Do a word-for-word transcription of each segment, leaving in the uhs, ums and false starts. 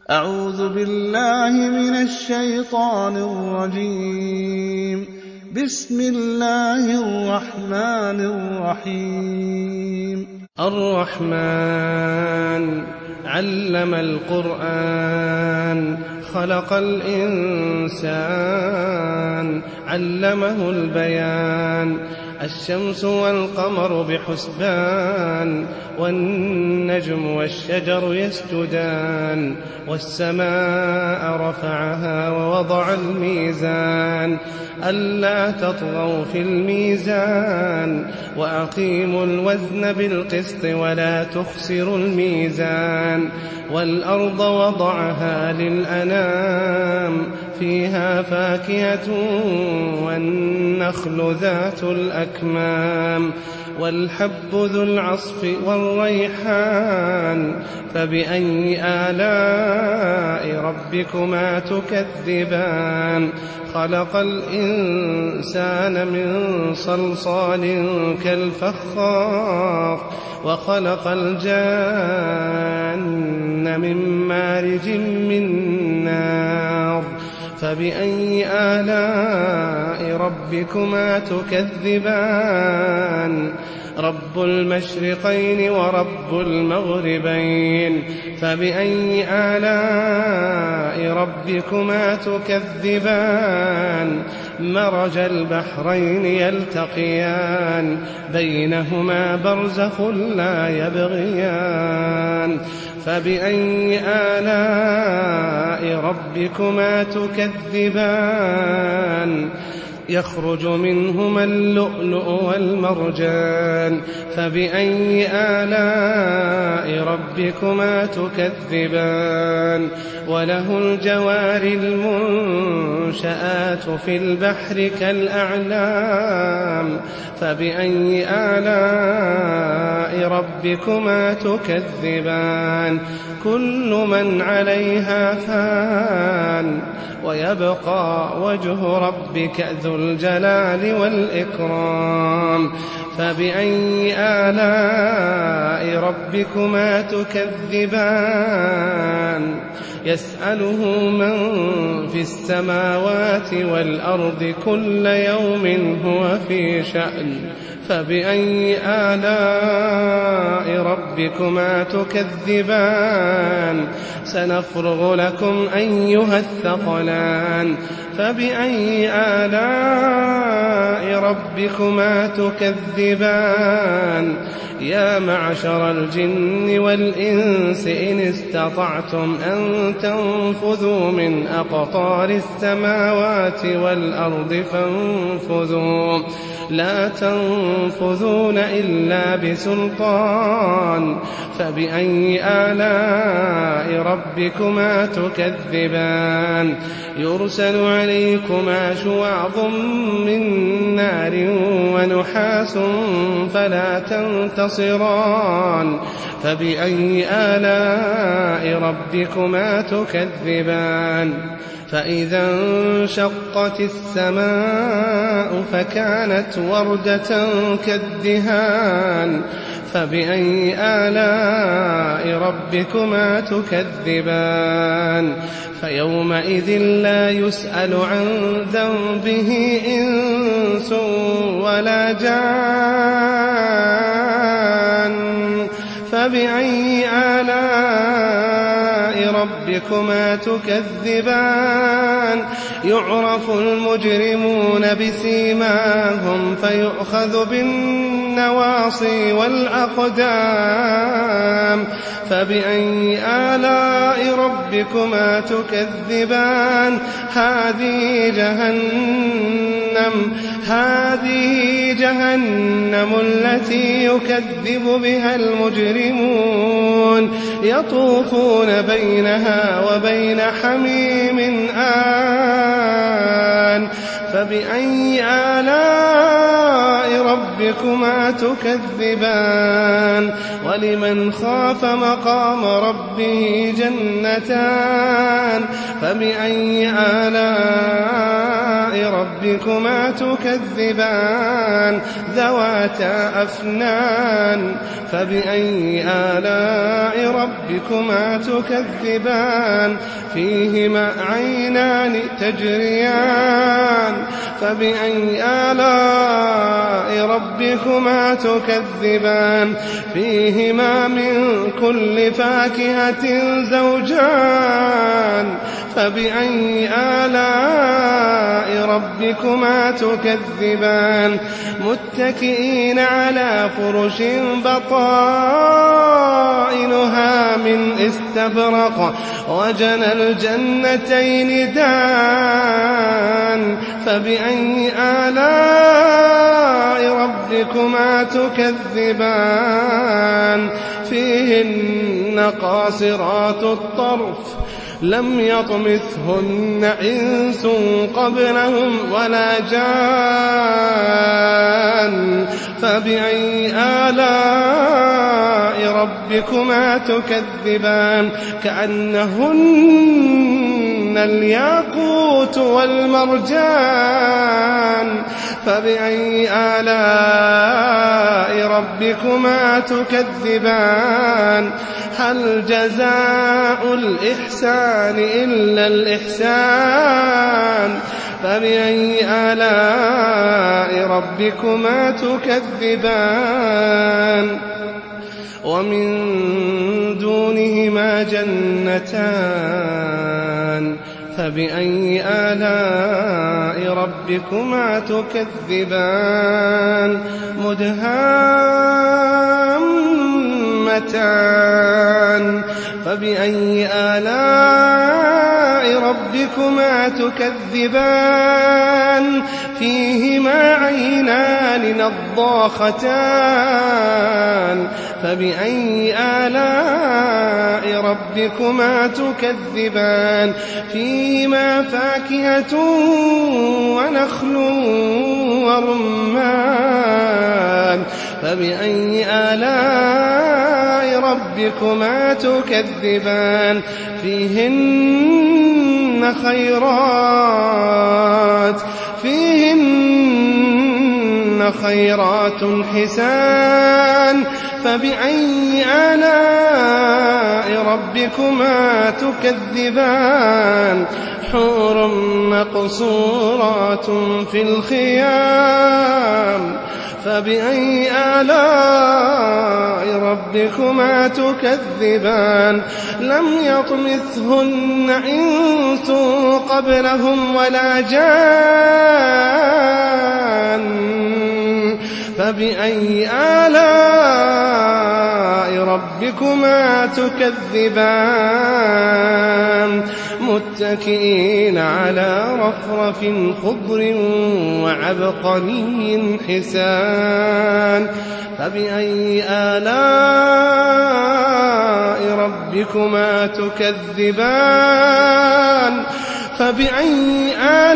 أعوذ بالله من الشيطان الرجيم. بسم الله الرحمن الرحيم. الرحمن علم القرآن خلق الإنسان علمه البيان الشمس والقمر بحسبان والنجم والشجر يسجدان والسماء رفعها ووضع الميزان ألا تطغوا في الميزان وأقيموا الوزن بالقسط ولا تخسروا الميزان والأرض وضعها للأنام فيها فاكهة والنخل ذات الأكمام والحب ذو العصف والريحان فبأي آلاء ربكما تكذبان خلق الإنسان من صلصال كالفخار وخلق الجان من مارج من نار فبأي آلاء ربكما تكذبان رب المشرقين ورب المغربين فبأي آلاء ربكما تكذبان مرج البحرين يلتقيان بينهما برزخ لا يبغيان فبأي آلاء ربكما تكذبان يخرج منهما اللؤلؤ والمرجان فبأي آلاء ربكما تكذبان وله الجوار المنشآت في البحر كالأعلام فبأي آلاء ربكما تكذبان كل من عليها فان ويبقى وجه ربك ذو الجلال والإكرام فبأي آلاء ربكما تكذبان يسأله من في السماوات والأرض كل يوم هو في شأن فبأي آلاء ربكما تكذبان سنفرغ لكم أيها الثقلان فبأي آلاء ربكما تكذبان يا معشر الجن والإنس إن استطعتم أن تنفذوا من أقطار السماوات والأرض فانفذوا لا تنفذون إلا بسلطان فبأي آلاء ربكما تكذبان يرسل عليكما شواظ من نار ونحاس فلا تنتصران فبأي آلاء ربكما تكذبان فإذا انشقت السماء فكانت وردة كالدهان فبأي آلاء ربكما تكذبان فيومئذ لا يسأل عن ذنبه إنس ولا جان فبأي آلاء ربكما تكذبان يعرف المجرمون بسيماهم فيؤخذ بالنواصي والأقدام فبأي آلاء ربكما تكذبان هذه جهنم هذه جهنم التي يكذب بها المجرمون يطوفون بينها وبين حميم آن فبأي آلاء ربكما ربكما تكذبان ولمن خاف مقام ربه جنتان فبأي آلاء ربكما تكذبان ذواتا أفنان فبأي آلاء ربكما تكذبان فيهما عينان تجريان فبأي آلاء ربكما تكذبان فيهما من كل فاكهة زوجان فبأي آلاء ربكما تكذبان متكئين على فرش بطائنها من استبرق وجنى الجنتين دان فبأي آلاء ربكما تكذبان فيهن قاصرات الطرف لم يطمثهن إنس قبلهم ولا جان فبأي آلاء ربكما تكذبان كأنهن الياقوت والمرجان فبأي آلاء ربكما تكذبان هل جزاء الإحسان إلا الإحسان فبأي آلاء ربكما تكذبان ومن دونهما جنتان فبأي آلاء ربكما تكذبان مدهامتان فبأي آلاء ربكما تكذبان فيهما عينان نضاختان فبأي آلاء ربكما تكذبان فيهما فاكهة ونخل ورمان فبأي آلاء ربكما تكذبان فيهن خيرات فيهن خيرات حسان فبأي آلاء ربكما تكذبان حور مقصورات في الخيام فبأي آلاء ربكما تكذبان لم يطمثهن إنس قبلهم ولا جان فبأي آلاء ربكما تكذبان متكئين على رفرف خضر وعبقري حسان فبأي آلاء ربكما تكذبان فبأي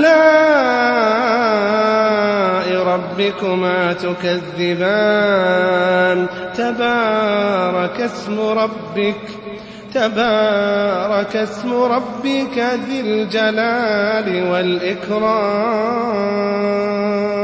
آلاء ربكما تكذبان تبارك اسم ربك تبارك اسم ربك ذي الجلال والإكرام